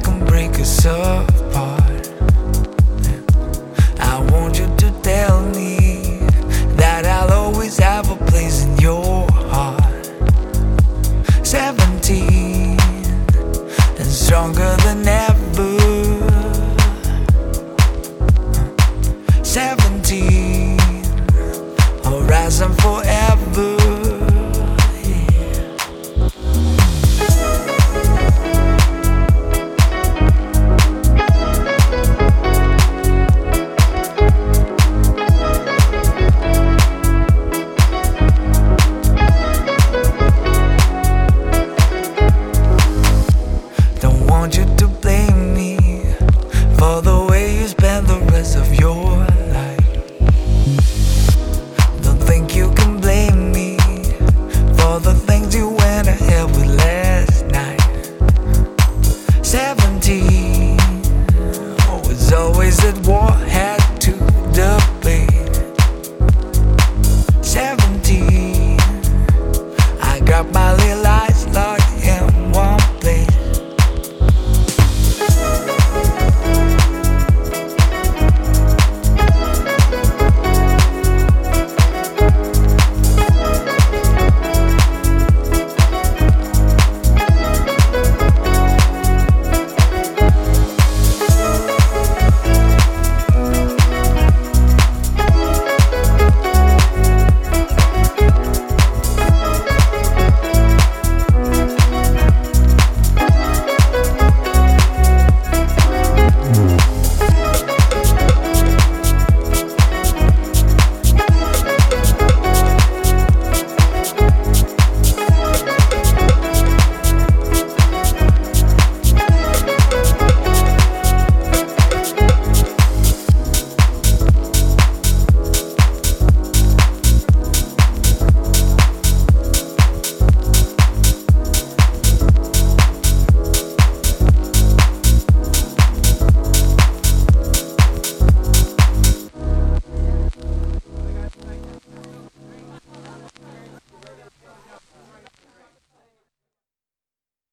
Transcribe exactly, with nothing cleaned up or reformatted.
can break us apart. I want you to tell me that I'll always have a place in your heart. Seventeen and stronger than ever. Seventeen, horizon forever. Want you to blame me for the way you spend the rest of your life. Don't think you can blame me for the things you went ahead with last night. Seventeen, oh, it's always at war.